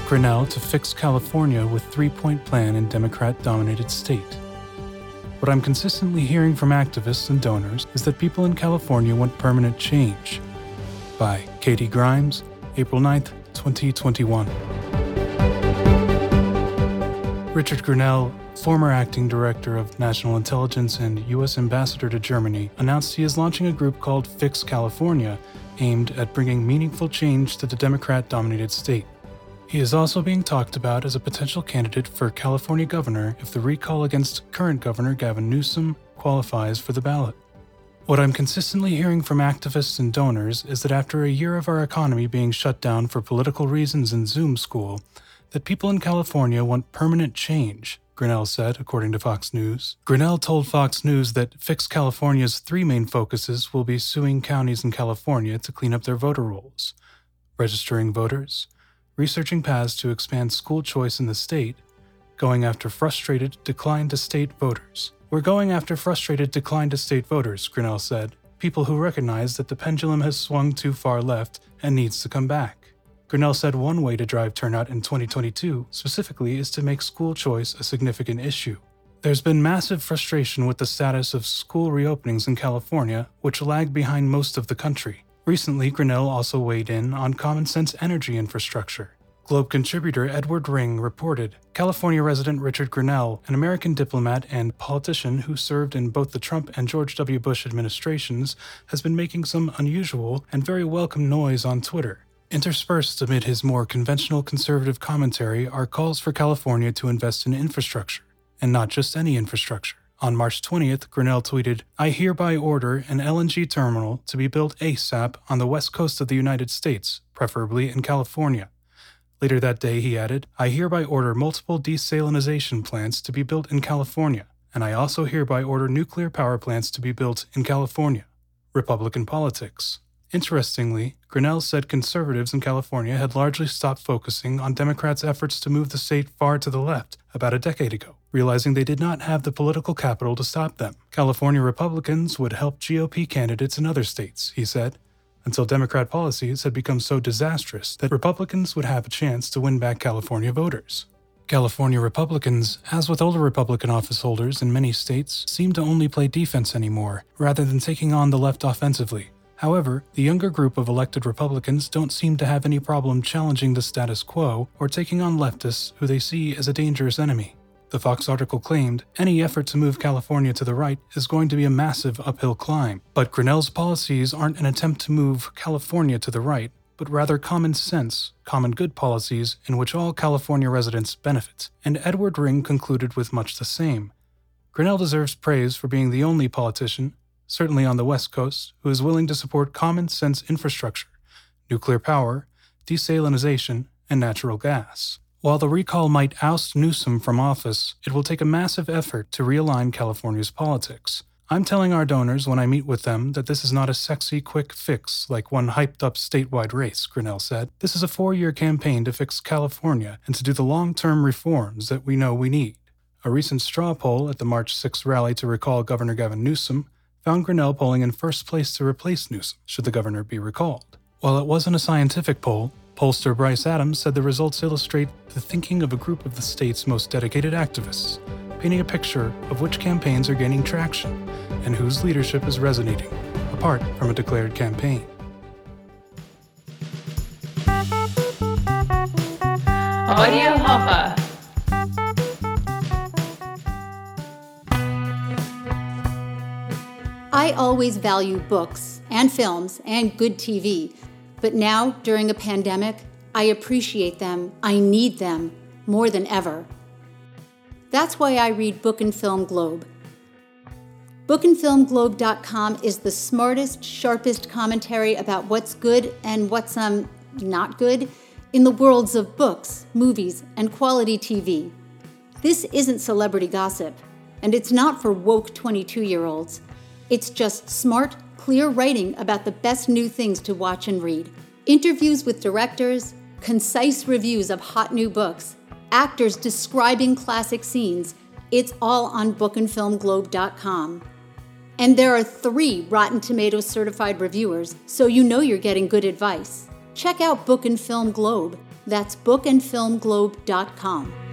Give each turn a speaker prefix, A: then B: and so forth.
A: Grinnell to fix California with three-point plan in Democrat-dominated state. What I'm consistently hearing from activists and donors is that people in California want permanent change. By Katie Grimes, April 9th, 2021. Richard Grinnell, former acting director of national intelligence and U.S. ambassador to Germany, announced he is launching a group called Fix California, aimed at bringing meaningful change to the Democrat-dominated state. He is also being talked about as a potential candidate for California governor if the recall against current Governor Gavin Newsom qualifies for the ballot. What I'm consistently hearing from activists and donors is that after a year of our economy being shut down for political reasons in Zoom school, that people in California want permanent change, Grinnell said, according to Fox News. Grinnell told Fox News that Fix California's three main focuses will be suing counties in California to clean up their voter rolls, registering voters, researching paths to expand school choice in the state, going after frustrated, decline-to-state voters. We're going after frustrated, decline-to-state voters, Grinnell said, people who recognize that the pendulum has swung too far left and needs to come back. Grinnell said one way to drive turnout in 2022 specifically is to make school choice a significant issue. There's been massive frustration with the status of school reopenings in California, which lag behind most of the country. Recently, Grinnell also weighed in on common-sense energy infrastructure. Globe contributor Edward Ring reported, California resident Richard Grinnell, an American diplomat and politician who served in both the Trump and George W. Bush administrations, has been making some unusual and very welcome noise on Twitter. Interspersed amid his more conventional conservative commentary are calls for California to invest in infrastructure, and not just any infrastructure. On March 20th, Grinnell tweeted, I hereby order an LNG terminal to be built ASAP on the west coast of the United States, preferably in California. Later that day, he added, I hereby order multiple desalinization plants to be built in California, and I also hereby order nuclear power plants to be built in California. Republican politics. Interestingly, Grinnell said conservatives in California had largely stopped focusing on Democrats' efforts to move the state far to the left about a decade ago, realizing they did not have the political capital to stop them. California Republicans would help GOP candidates in other states, he said, until Democrat policies had become so disastrous that Republicans would have a chance to win back California voters. California Republicans, as with older Republican office holders in many states, seem to only play defense anymore, rather than taking on the left offensively. However, the younger group of elected Republicans don't seem to have any problem challenging the status quo or taking on leftists who they see as a dangerous enemy. The Fox article claimed, any effort to move California to the right is going to be a massive uphill climb, but Grinnell's policies aren't an attempt to move California to the right, but rather common sense, common good policies in which all California residents benefit. And Edward Ring concluded with much the same. Grinnell deserves praise for being the only politician, certainly on the West Coast, who is willing to support common-sense infrastructure, nuclear power, desalinization, and natural gas. While the recall might oust Newsom from office, it will take a massive effort to realign California's politics. I'm telling our donors when I meet with them that this is not a sexy, quick fix like one hyped-up statewide race, Grinnell said. This is a 4-year campaign to fix California and to do the long-term reforms that we know we need. A recent straw poll at the March 6th rally to recall Governor Gavin Newsom found Grinnell polling in first place to replace Newsom, should the governor be recalled. While it wasn't a scientific poll, pollster Bryce Adams said the results illustrate the thinking of a group of the state's most dedicated activists, painting a picture of which campaigns are gaining traction and whose leadership is resonating, apart from a declared campaign.
B: Audio Hopper.
C: I always value books and films and good TV, but now, during a pandemic, I appreciate them, I need them, more than ever. That's why I read Book and Film Globe. Bookandfilmglobe.com is the smartest, sharpest commentary about what's good and what's not good in the worlds of books, movies, and quality TV. This isn't celebrity gossip, and it's not for woke 22-year-olds. It's just smart, clear writing about the best new things to watch and read. Interviews with directors, concise reviews of hot new books, actors describing classic scenes. It's all on bookandfilmglobe.com. And there are 3 Rotten Tomatoes certified reviewers, so you know you're getting good advice. Check out Book and Film Globe. That's bookandfilmglobe.com.